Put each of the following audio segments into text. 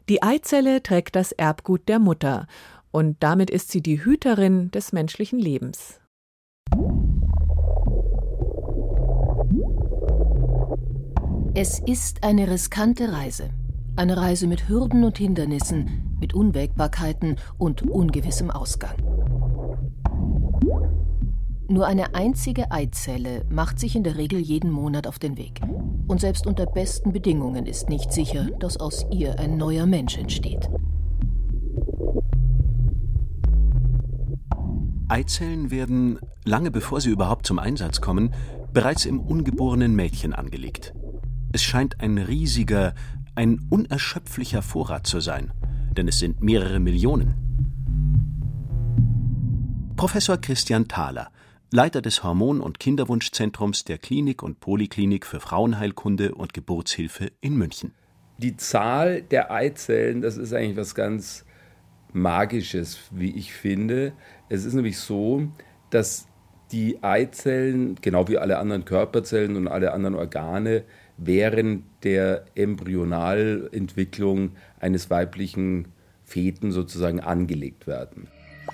Die Eizelle trägt das Erbgut der Mutter und damit ist sie die Hüterin des menschlichen Lebens. Es ist eine riskante Reise. Eine Reise mit Hürden und Hindernissen, mit Unwägbarkeiten und ungewissem Ausgang. Nur eine einzige Eizelle macht sich in der Regel jeden Monat auf den Weg. Und selbst unter besten Bedingungen ist nicht sicher, dass aus ihr ein neuer Mensch entsteht. Eizellen werden, lange bevor sie überhaupt zum Einsatz kommen, bereits im ungeborenen Mädchen angelegt. Es scheint ein riesiger, ein unerschöpflicher Vorrat zu sein, denn es sind mehrere Millionen. Professor Christian Thaler, Leiter des Hormon- und Kinderwunschzentrums der Klinik und Poliklinik für Frauenheilkunde und Geburtshilfe in München. Die Zahl der Eizellen, das ist eigentlich was ganz Magisches, wie ich finde. Es ist nämlich so, dass die Eizellen, genau wie alle anderen Körperzellen und alle anderen Organe, während der Embryonalentwicklung eines weiblichen Feten sozusagen angelegt werden.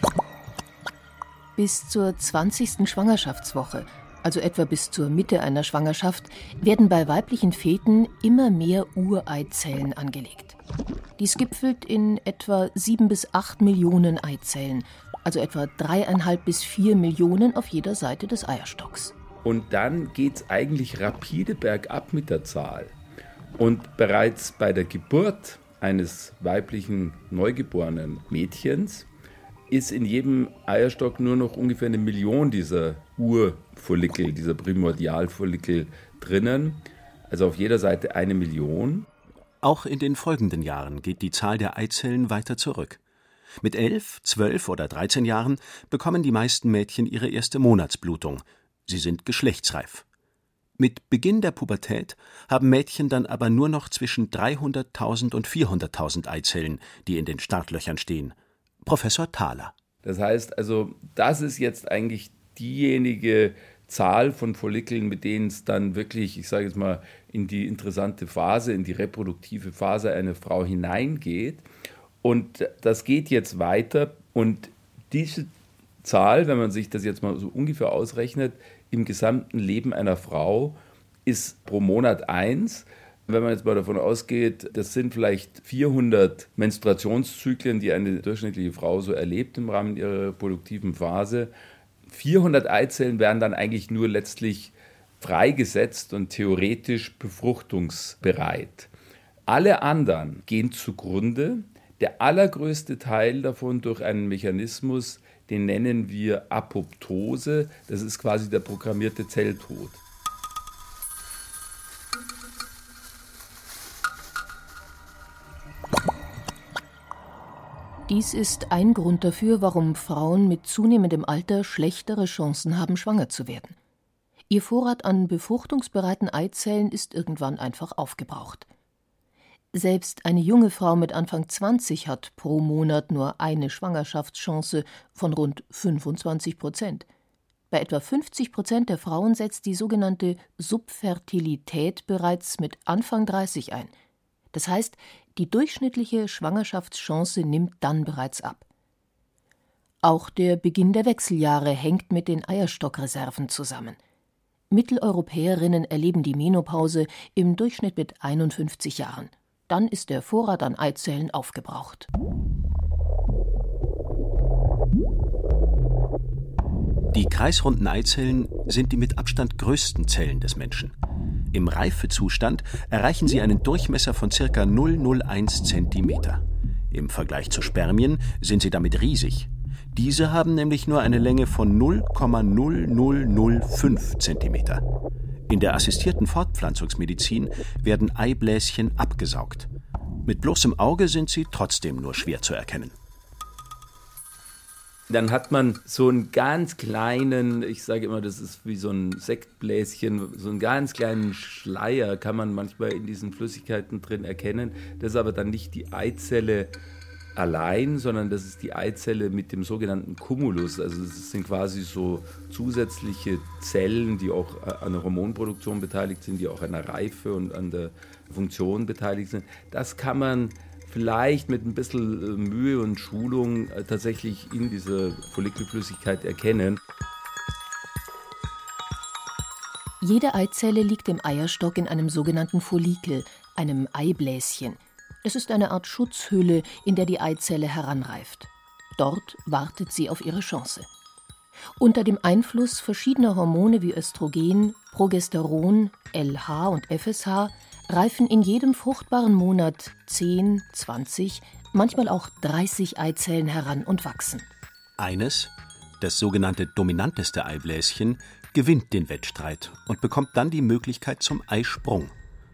Bis zur 20. Schwangerschaftswoche, also etwa bis zur Mitte einer Schwangerschaft, werden bei weiblichen Feten immer mehr Ureizellen angelegt. Dies gipfelt in etwa 7 bis 8 Millionen Eizellen, also etwa 3,5 bis 4 Millionen auf jeder Seite des Eierstocks. Und dann geht es eigentlich rapide bergab mit der Zahl. Und bereits bei der Geburt eines weiblichen neugeborenen Mädchens ist in jedem Eierstock nur noch ungefähr 1 Million dieser Urfollikel, dieser Primordialfollikel drinnen. Also auf jeder Seite 1 Million. Auch in den folgenden Jahren geht die Zahl der Eizellen weiter zurück. Mit 11, 12 oder 13 Jahren bekommen die meisten Mädchen ihre erste Monatsblutung. Sie sind geschlechtsreif. Mit Beginn der Pubertät haben Mädchen dann aber nur noch zwischen 300.000 und 400.000 Eizellen, die in den Startlöchern stehen. Professor Thaler. Das heißt also, das ist jetzt eigentlich diejenige Zahl von Follikeln, mit denen es dann wirklich, ich sage jetzt mal, in die interessante Phase, in die reproduktive Phase einer Frau hineingeht. Und das geht jetzt weiter. Und diese Zahl, wenn man sich das jetzt mal so ungefähr ausrechnet, im gesamten Leben einer Frau ist pro Monat 1. Wenn man jetzt mal davon ausgeht, das sind vielleicht 400 Menstruationszyklen, die eine durchschnittliche Frau so erlebt im Rahmen ihrer reproduktiven Phase. 400 Eizellen werden dann eigentlich nur letztlich freigesetzt und theoretisch befruchtungsbereit. Alle anderen gehen zugrunde. Der allergrößte Teil davon durch einen Mechanismus, den nennen wir Apoptose. Das ist quasi der programmierte Zelltod. Dies ist ein Grund dafür, warum Frauen mit zunehmendem Alter schlechtere Chancen haben, schwanger zu werden. Ihr Vorrat an befruchtungsbereiten Eizellen ist irgendwann einfach aufgebraucht. Selbst eine junge Frau mit Anfang 20 hat pro Monat nur eine Schwangerschaftschance von rund 25%. Bei etwa 50% der Frauen setzt die sogenannte Subfertilität bereits mit Anfang 30 ein. Das heißt, die durchschnittliche Schwangerschaftschance nimmt dann bereits ab. Auch der Beginn der Wechseljahre hängt mit den Eierstockreserven zusammen. Mitteleuropäerinnen erleben die Menopause im Durchschnitt mit 51 Jahren. Dann ist der Vorrat an Eizellen aufgebraucht. Die kreisrunden Eizellen sind die mit Abstand größten Zellen des Menschen. Im Reifezustand erreichen sie einen Durchmesser von ca. 0,01 cm. Im Vergleich zu Spermien sind sie damit riesig. Diese haben nämlich nur eine Länge von 0,0005 cm. In der assistierten Fortpflanzungsmedizin werden Eibläschen abgesaugt. Mit bloßem Auge sind sie trotzdem nur schwer zu erkennen. Dann hat man so einen ganz kleinen, ich sage immer, das ist wie so ein Sektbläschen, so einen ganz kleinen Schleier kann man manchmal in diesen Flüssigkeiten drin erkennen. Das ist aber dann nicht die Eizelle allein, sondern das ist die Eizelle mit dem sogenannten Cumulus. Also das sind quasi so zusätzliche Zellen, die auch an der Hormonproduktion beteiligt sind, die auch an der Reife und an der Funktion beteiligt sind. Das kann man vielleicht mit ein bisschen Mühe und Schulung tatsächlich in dieser Follikelflüssigkeit erkennen. Jede Eizelle liegt im Eierstock in einem sogenannten Follikel, einem Eibläschen. Es ist eine Art Schutzhülle, in der die Eizelle heranreift. Dort wartet sie auf ihre Chance. Unter dem Einfluss verschiedener Hormone wie Östrogen, Progesteron, LH und FSH reifen in jedem fruchtbaren Monat 10, 20, manchmal auch 30 Eizellen heran und wachsen. Eines, das sogenannte dominanteste Eibläschen, gewinnt den Wettstreit und bekommt dann die Möglichkeit zum Eisprung.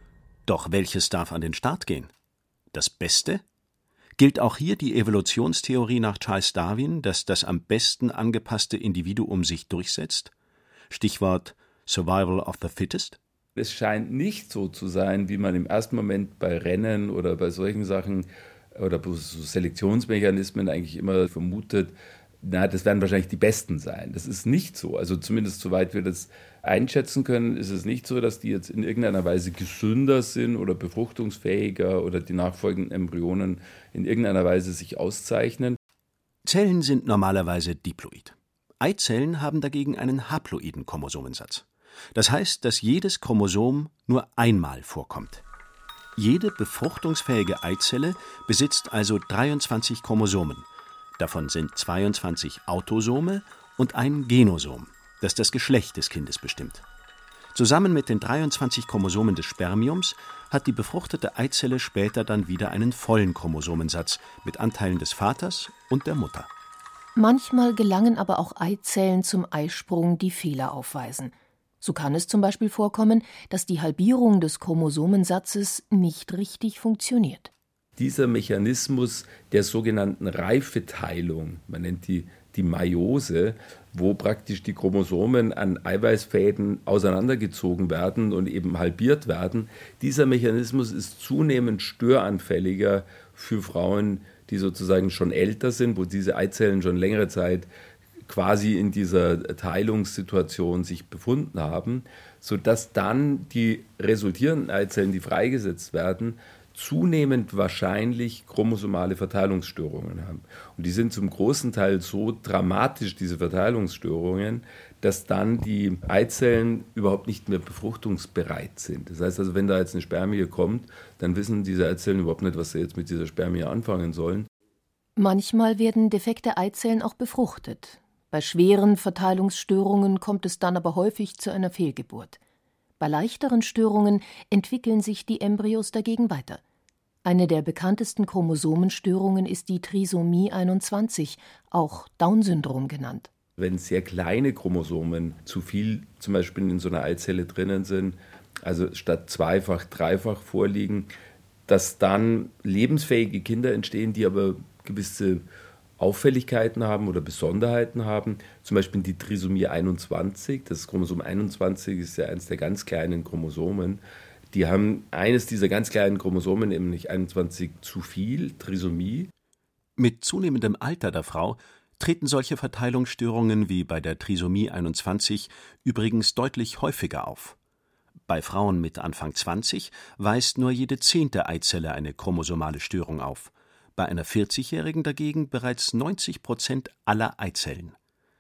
Doch welches darf an den Start gehen? Das Beste? Gilt auch hier die Evolutionstheorie nach Charles Darwin, dass das am besten angepasste Individuum sich durchsetzt? Stichwort Survival of the Fittest? Es scheint nicht so zu sein, wie man im ersten Moment bei Rennen oder bei solchen Sachen oder bei so Selektionsmechanismen eigentlich immer vermutet, das werden wahrscheinlich die Besten sein. Das ist nicht so. Also zumindest soweit wir das einschätzen können, ist es nicht so, dass die jetzt in irgendeiner Weise gesünder sind oder befruchtungsfähiger oder die nachfolgenden Embryonen in irgendeiner Weise sich auszeichnen. Zellen sind normalerweise diploid. Eizellen haben dagegen einen haploiden Chromosomensatz. Das heißt, dass jedes Chromosom nur einmal vorkommt. Jede befruchtungsfähige Eizelle besitzt also 23 Chromosomen. Davon sind 22 Autosome und ein Genosom, das das Geschlecht des Kindes bestimmt. Zusammen mit den 23 Chromosomen des Spermiums hat die befruchtete Eizelle später dann wieder einen vollen Chromosomensatz mit Anteilen des Vaters und der Mutter. Manchmal gelangen aber auch Eizellen zum Eisprung, die Fehler aufweisen. So kann es zum Beispiel vorkommen, dass die Halbierung des Chromosomensatzes nicht richtig funktioniert. Dieser Mechanismus der sogenannten Reifeteilung, man nennt die Meiose, wo praktisch die Chromosomen an Eiweißfäden auseinandergezogen werden und eben halbiert werden, dieser Mechanismus ist zunehmend störanfälliger für Frauen, die sozusagen schon älter sind, wo diese Eizellen schon längere Zeit quasi in dieser Teilungssituation sich befunden haben, sodass dann die resultierenden Eizellen, die freigesetzt werden, zunehmend wahrscheinlich chromosomale Verteilungsstörungen haben. Und die sind zum großen Teil so dramatisch, diese Verteilungsstörungen, dass dann die Eizellen überhaupt nicht mehr befruchtungsbereit sind. Das heißt also, wenn da jetzt eine Spermie kommt, dann wissen diese Eizellen überhaupt nicht, was sie jetzt mit dieser Spermie anfangen sollen. Manchmal werden defekte Eizellen auch befruchtet. Bei schweren Verteilungsstörungen kommt es dann aber häufig zu einer Fehlgeburt. Bei leichteren Störungen entwickeln sich die Embryos dagegen weiter. Eine der bekanntesten Chromosomenstörungen ist die Trisomie 21, auch Down-Syndrom genannt. Wenn sehr kleine Chromosomen zu viel zum Beispiel in so einer Eizelle drinnen sind, also statt zweifach, dreifach vorliegen, dass dann lebensfähige Kinder entstehen, die aber gewisse Auffälligkeiten haben oder Besonderheiten haben. Zum Beispiel die Trisomie 21, das Chromosom 21 ist ja eines der ganz kleinen Chromosomen. Die haben eines dieser ganz kleinen Chromosomen, nämlich 21 zu viel, Trisomie. Mit zunehmendem Alter der Frau treten solche Verteilungsstörungen wie bei der Trisomie 21 übrigens deutlich häufiger auf. Bei Frauen mit Anfang 20 weist nur jede 10. Eizelle eine chromosomale Störung auf. Bei einer 40-Jährigen dagegen bereits 90% aller Eizellen.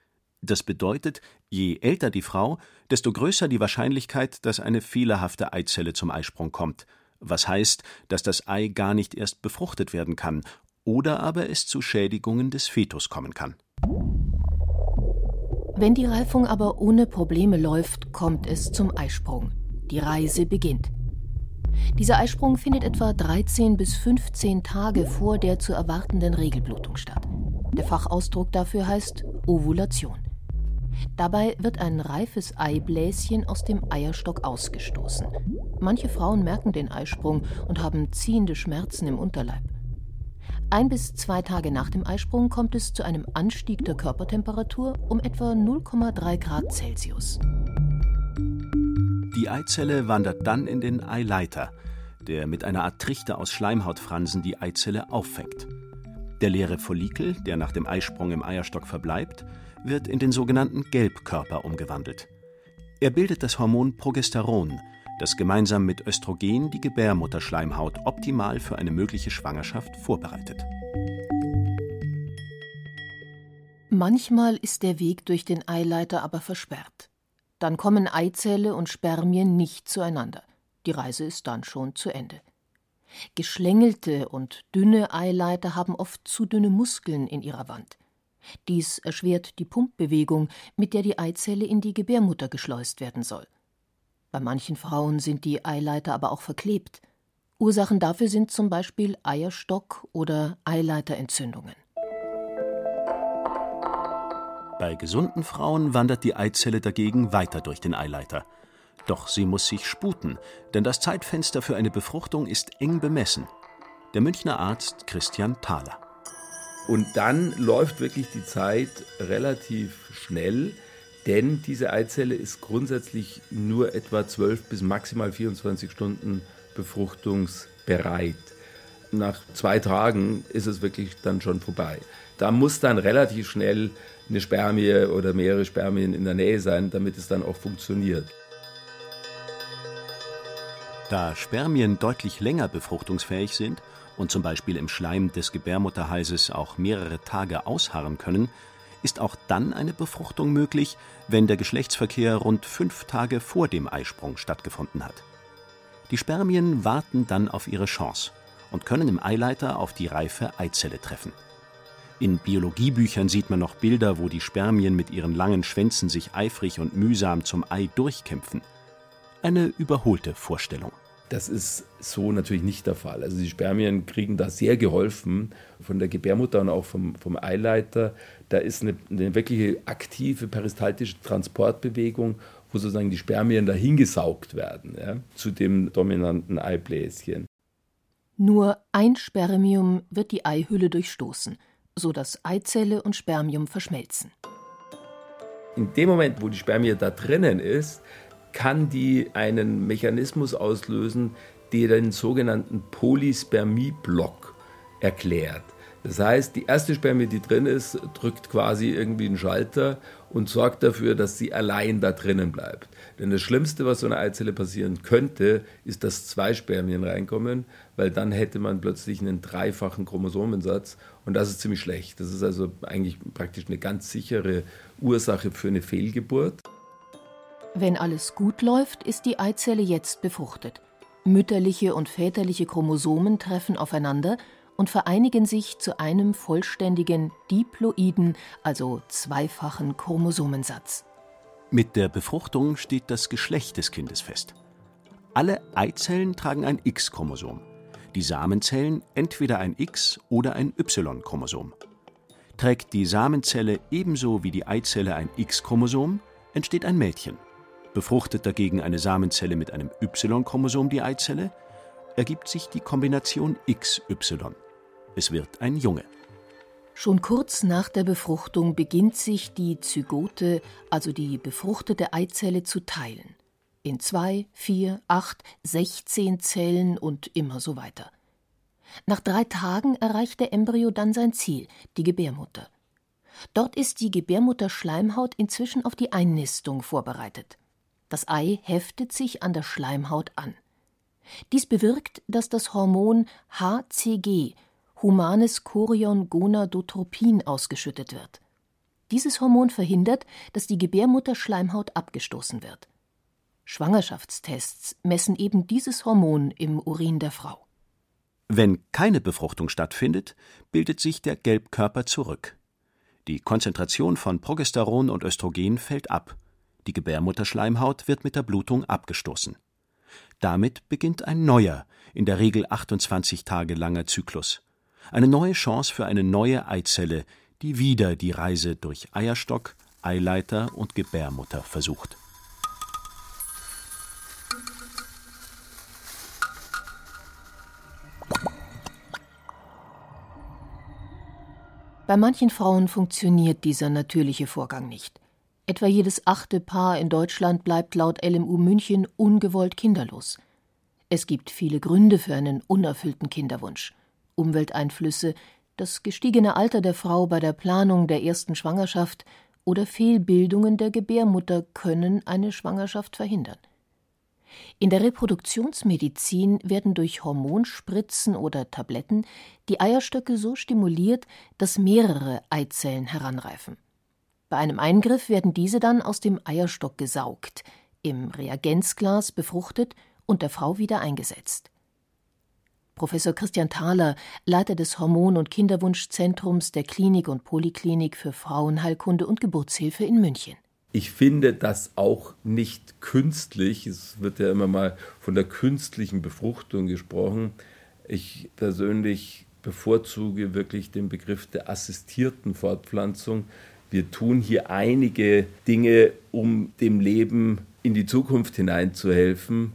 Das bedeutet, je älter die Frau, desto größer die Wahrscheinlichkeit, dass eine fehlerhafte Eizelle zum Eisprung kommt, was heißt, dass das Ei gar nicht erst befruchtet werden kann oder aber es zu Schädigungen des Fetus kommen kann. Wenn die Reifung aber ohne Probleme läuft, kommt es zum Eisprung. Die Reise beginnt. Dieser Eisprung findet etwa 13 bis 15 Tage vor der zu erwartenden Regelblutung statt. Der Fachausdruck dafür heißt Ovulation. Dabei wird ein reifes Eibläschen aus dem Eierstock ausgestoßen. Manche Frauen merken den Eisprung und haben ziehende Schmerzen im Unterleib. 1 bis 2 Tage nach dem Eisprung kommt es zu einem Anstieg der Körpertemperatur um etwa 0,3 Grad Celsius. Die Eizelle wandert dann in den Eileiter, der mit einer Art Trichter aus Schleimhautfransen die Eizelle auffängt. Der leere Follikel, der nach dem Eisprung im Eierstock verbleibt, wird in den sogenannten Gelbkörper umgewandelt. Er bildet das Hormon Progesteron, das gemeinsam mit Östrogen die Gebärmutterschleimhaut optimal für eine mögliche Schwangerschaft vorbereitet. Manchmal ist der Weg durch den Eileiter aber versperrt. Dann kommen Eizelle und Spermien nicht zueinander. Die Reise ist dann schon zu Ende. Geschlängelte und dünne Eileiter haben oft zu dünne Muskeln in ihrer Wand. Dies erschwert die Pumpbewegung, mit der die Eizelle in die Gebärmutter geschleust werden soll. Bei manchen Frauen sind die Eileiter aber auch verklebt. Ursachen dafür sind zum Beispiel Eierstock- oder Eileiterentzündungen. Bei gesunden Frauen wandert die Eizelle dagegen weiter durch den Eileiter. Doch sie muss sich sputen, denn das Zeitfenster für eine Befruchtung ist eng bemessen. Der Münchner Arzt Christian Thaler. Und dann läuft wirklich die Zeit relativ schnell, denn diese Eizelle ist grundsätzlich nur etwa 12 bis maximal 24 Stunden befruchtungsbereit. Nach 2 Tagen ist es wirklich dann schon vorbei. Da muss dann relativ schnell eine Spermie oder mehrere Spermien in der Nähe sein, damit es dann auch funktioniert. Da Spermien deutlich länger befruchtungsfähig sind und zum Beispiel im Schleim des Gebärmutterhalses auch mehrere Tage ausharren können, ist auch dann eine Befruchtung möglich, wenn der Geschlechtsverkehr rund 5 Tage vor dem Eisprung stattgefunden hat. Die Spermien warten dann auf ihre Chance und können im Eileiter auf die reife Eizelle treffen. In Biologiebüchern sieht man noch Bilder, wo die Spermien mit ihren langen Schwänzen sich eifrig und mühsam zum Ei durchkämpfen. Eine überholte Vorstellung. Das ist so natürlich nicht der Fall. Also die Spermien kriegen da sehr geholfen von der Gebärmutter und auch vom Eileiter. Da ist eine wirkliche aktive peristaltische Transportbewegung, wo sozusagen die Spermien da hingesaugt werden, ja, zu dem dominanten Eibläschen. Nur ein Spermium wird die Eihülle durchstoßen, sodass Eizelle und Spermium verschmelzen. In dem Moment, wo die Spermie da drinnen ist, kann die einen Mechanismus auslösen, der den sogenannten Polyspermie-Block erklärt. Das heißt, die erste Spermie, die drin ist, drückt quasi irgendwie einen Schalter und sorgt dafür, dass sie allein da drinnen bleibt. Denn das Schlimmste, was so einer Eizelle passieren könnte, ist, dass 2 Spermien reinkommen, weil dann hätte man plötzlich einen 3-fachen Chromosomensatz und das ist ziemlich schlecht. Das ist also eigentlich praktisch eine ganz sichere Ursache für eine Fehlgeburt. Wenn alles gut läuft, ist die Eizelle jetzt befruchtet. Mütterliche und väterliche Chromosomen treffen aufeinander und vereinigen sich zu einem vollständigen diploiden, also 2-fachen Chromosomensatz. Mit der Befruchtung steht das Geschlecht des Kindes fest. Alle Eizellen tragen ein X-Chromosom, die Samenzellen entweder ein X- oder ein Y-Chromosom. Trägt die Samenzelle ebenso wie die Eizelle ein X-Chromosom, entsteht ein Mädchen. Befruchtet dagegen eine Samenzelle mit einem Y-Chromosom die Eizelle, ergibt sich die Kombination XY. Es wird ein Junge. Schon kurz nach der Befruchtung beginnt sich die Zygote, also die befruchtete Eizelle, zu teilen. In 2, 4, 8, 16 Zellen und immer so weiter. Nach 3 Tagen erreicht der Embryo dann sein Ziel, die Gebärmutter. Dort ist die Gebärmutterschleimhaut inzwischen auf die Einnistung vorbereitet. Das Ei heftet sich an der Schleimhaut an. Dies bewirkt, dass das Hormon HCG, humanes Chorion-Gonadotropin, ausgeschüttet wird. Dieses Hormon verhindert, dass die Gebärmutterschleimhaut abgestoßen wird. Schwangerschaftstests messen eben dieses Hormon im Urin der Frau. Wenn keine Befruchtung stattfindet, bildet sich der Gelbkörper zurück. Die Konzentration von Progesteron und Östrogen fällt ab. Die Gebärmutterschleimhaut wird mit der Blutung abgestoßen. Damit beginnt ein neuer, in der Regel 28 Tage langer Zyklus. Eine neue Chance für eine neue Eizelle, die wieder die Reise durch Eierstock, Eileiter und Gebärmutter versucht. Bei manchen Frauen funktioniert dieser natürliche Vorgang nicht. Etwa jedes 8. Paar in Deutschland bleibt laut LMU München ungewollt kinderlos. Es gibt viele Gründe für einen unerfüllten Kinderwunsch. Umwelteinflüsse, das gestiegene Alter der Frau bei der Planung der ersten Schwangerschaft oder Fehlbildungen der Gebärmutter können eine Schwangerschaft verhindern. In der Reproduktionsmedizin werden durch Hormonspritzen oder Tabletten die Eierstöcke so stimuliert, dass mehrere Eizellen heranreifen. Bei einem Eingriff werden diese dann aus dem Eierstock gesaugt, im Reagenzglas befruchtet und der Frau wieder eingesetzt. Professor Christian Thaler, Leiter des Hormon- und Kinderwunschzentrums der Klinik und Poliklinik für Frauenheilkunde und Geburtshilfe in München. Ich finde das auch nicht künstlich. Es wird ja immer mal von der künstlichen Befruchtung gesprochen. Ich persönlich bevorzuge wirklich den Begriff der assistierten Fortpflanzung. Wir tun hier einige Dinge, um dem Leben in die Zukunft hineinzuhelfen.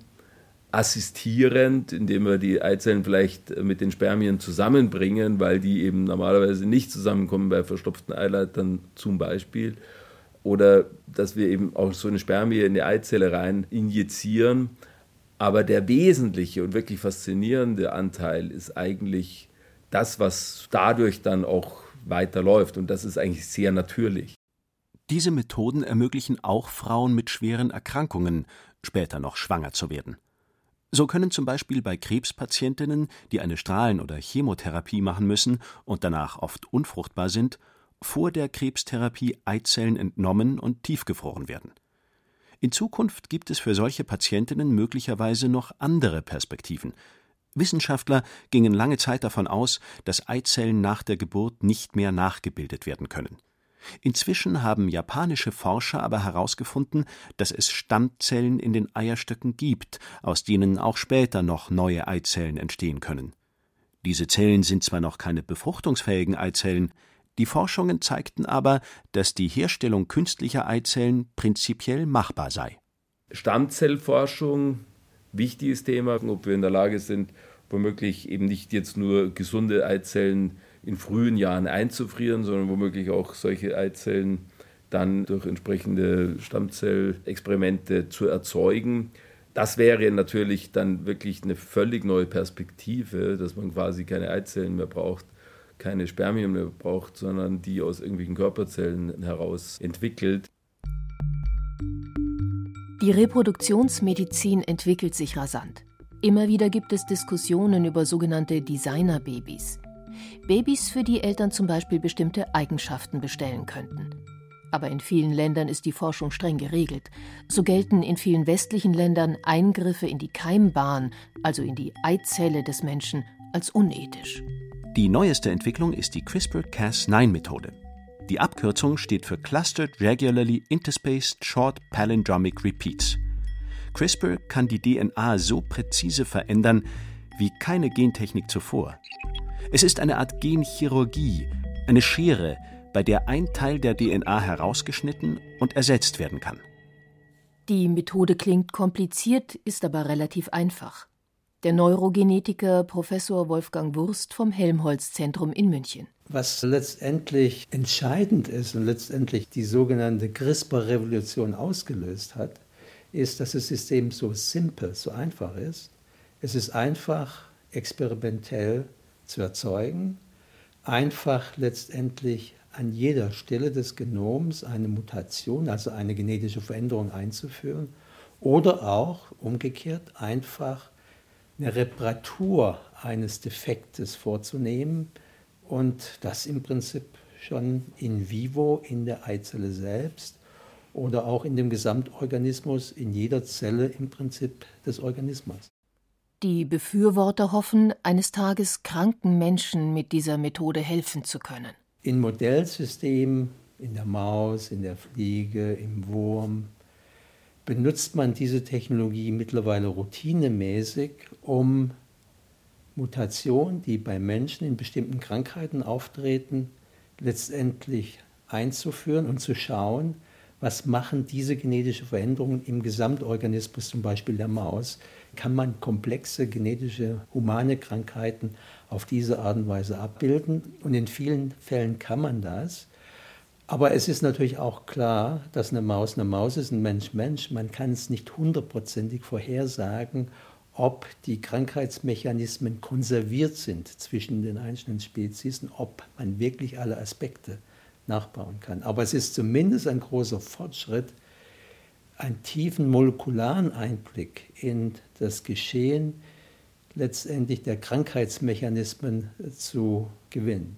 Assistierend, indem wir die Eizellen vielleicht mit den Spermien zusammenbringen, weil die eben normalerweise nicht zusammenkommen bei verstopften Eileitern zum Beispiel. Oder dass wir eben auch so eine Spermie in die Eizelle rein injizieren. Aber der wesentliche und wirklich faszinierende Anteil ist eigentlich das, was dadurch dann auch weiterläuft. Und das ist eigentlich sehr natürlich. Diese Methoden ermöglichen auch Frauen mit schweren Erkrankungen, später noch schwanger zu werden. So können zum Beispiel bei Krebspatientinnen, die eine Strahlen- oder Chemotherapie machen müssen und danach oft unfruchtbar sind, vor der Krebstherapie Eizellen entnommen und tiefgefroren werden. In Zukunft gibt es für solche Patientinnen möglicherweise noch andere Perspektiven. Wissenschaftler gingen lange Zeit davon aus, dass Eizellen nach der Geburt nicht mehr nachgebildet werden können. Inzwischen haben japanische Forscher aber herausgefunden, dass es Stammzellen in den Eierstöcken gibt, aus denen auch später noch neue Eizellen entstehen können. Diese Zellen sind zwar noch keine befruchtungsfähigen Eizellen, die Forschungen zeigten aber, dass die Herstellung künstlicher Eizellen prinzipiell machbar sei. Stammzellforschung, wichtiges Thema, ob wir in der Lage sind, womöglich eben nicht jetzt nur gesunde Eizellen in frühen Jahren einzufrieren, sondern womöglich auch solche Eizellen dann durch entsprechende Stammzellexperimente zu erzeugen. Das wäre natürlich dann wirklich eine völlig neue Perspektive, dass man quasi keine Eizellen mehr braucht, keine Spermien mehr braucht, sondern die aus irgendwelchen Körperzellen heraus entwickelt. Die Reproduktionsmedizin entwickelt sich rasant. Immer wieder gibt es Diskussionen über sogenannte Designerbabys. Babys, für die Eltern zum Beispiel bestimmte Eigenschaften bestellen könnten. Aber in vielen Ländern ist die Forschung streng geregelt. So gelten in vielen westlichen Ländern Eingriffe in die Keimbahn, also in die Eizelle des Menschen, als unethisch. Die neueste Entwicklung ist die CRISPR-Cas9-Methode. Die Abkürzung steht für Clustered Regularly Interspaced Short Palindromic Repeats. CRISPR kann die DNA so präzise verändern wie keine Gentechnik zuvor. Es ist eine Art Genchirurgie, eine Schere, bei der ein Teil der DNA herausgeschnitten und ersetzt werden kann. Die Methode klingt kompliziert, ist aber relativ einfach. Der Neurogenetiker Professor Wolfgang Wurst vom Helmholtz-Zentrum in München. Was letztendlich entscheidend ist und letztendlich die sogenannte CRISPR-Revolution ausgelöst hat, ist, dass das System so simpel, so einfach ist. Es ist einfach experimentell zu erzeugen, einfach letztendlich an jeder Stelle des Genoms eine Mutation, also eine genetische Veränderung einzuführen oder auch umgekehrt einfach eine Reparatur eines Defektes vorzunehmen und das im Prinzip schon in vivo in der Eizelle selbst oder auch in dem Gesamtorganismus, in jeder Zelle im Prinzip des Organismus. Die Befürworter hoffen, eines Tages kranken Menschen mit dieser Methode helfen zu können. In Modellsystemen, in der Maus, in der Fliege, im Wurm, benutzt man diese Technologie mittlerweile routinemäßig, um Mutationen, die bei Menschen in bestimmten Krankheiten auftreten, letztendlich einzuführen und zu schauen, was machen diese genetischen Veränderungen im Gesamtorganismus, zum Beispiel der Maus. Kann man komplexe genetische humane Krankheiten auf diese Art und Weise abbilden? Und in vielen Fällen kann man das. Aber es ist natürlich auch klar, dass eine Maus ist, ein Mensch Mensch. Man kann es nicht hundertprozentig vorhersagen, ob die Krankheitsmechanismen konserviert sind zwischen den einzelnen Spezies und ob man wirklich alle Aspekte nachbauen kann. Aber es ist zumindest ein großer Fortschritt, einen tiefen molekularen Einblick in das Geschehen letztendlich der Krankheitsmechanismen zu gewinnen.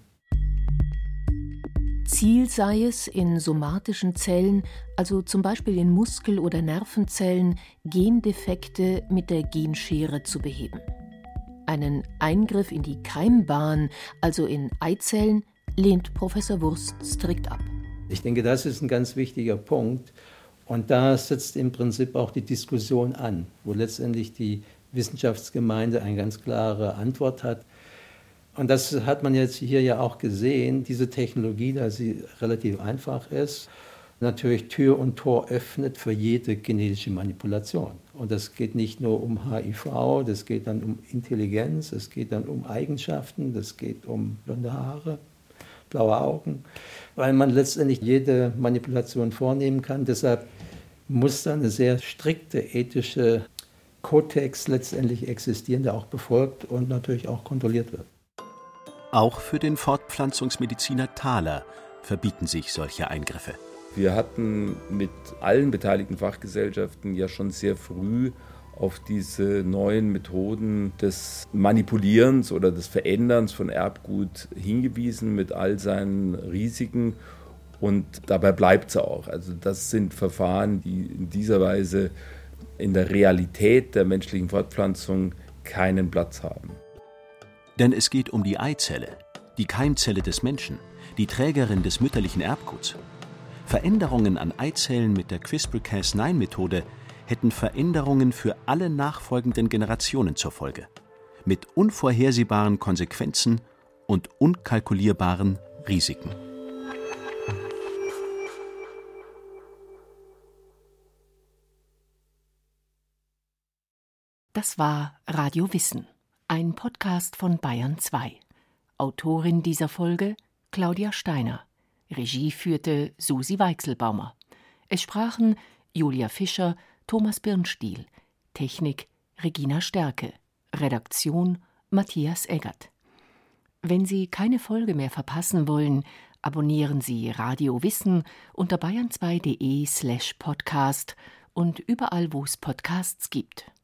Ziel sei es, in somatischen Zellen, also zum Beispiel in Muskel- oder Nervenzellen, Gendefekte mit der Genschere zu beheben. Einen Eingriff in die Keimbahn, also in Eizellen, lehnt Professor Wurst strikt ab. Ich denke, das ist ein ganz wichtiger Punkt. Und da setzt im Prinzip auch die Diskussion an, wo letztendlich die Wissenschaftsgemeinde eine ganz klare Antwort hat. Und das hat man jetzt hier ja auch gesehen, diese Technologie, da sie relativ einfach ist, natürlich Tür und Tor öffnet für jede genetische Manipulation. Und das geht nicht nur um HIV, das geht dann um Intelligenz, es geht dann um Eigenschaften, das geht um blonde Haare, blaue Augen, weil man letztendlich jede Manipulation vornehmen kann. Deshalb muss da eine sehr strikte ethische Kodex letztendlich existieren, der auch befolgt und natürlich auch kontrolliert wird. Auch für den Fortpflanzungsmediziner Thaler verbieten sich solche Eingriffe. Wir hatten mit allen beteiligten Fachgesellschaften ja schon sehr früh auf diese neuen Methoden des Manipulierens oder des Veränderns von Erbgut hingewiesen mit all seinen Risiken. Und dabei bleibt es auch. Also das sind Verfahren, die in dieser Weise in der Realität der menschlichen Fortpflanzung keinen Platz haben. Denn es geht um die Eizelle, die Keimzelle des Menschen, die Trägerin des mütterlichen Erbguts. Veränderungen an Eizellen mit der CRISPR-Cas9-Methode hätten Veränderungen für alle nachfolgenden Generationen zur Folge. Mit unvorhersehbaren Konsequenzen und unkalkulierbaren Risiken. Das war Radio Wissen, ein Podcast von Bayern 2. Autorin dieser Folge Claudia Steiner. Regie führte Susi Weichselbaumer. Es sprachen Julia Fischer, Thomas Birnstiel. Technik Regina Stärke. Redaktion Matthias Eggert. Wenn Sie keine Folge mehr verpassen wollen, abonnieren Sie Radio Wissen unter bayern2.de/podcast und überall, wo es Podcasts gibt.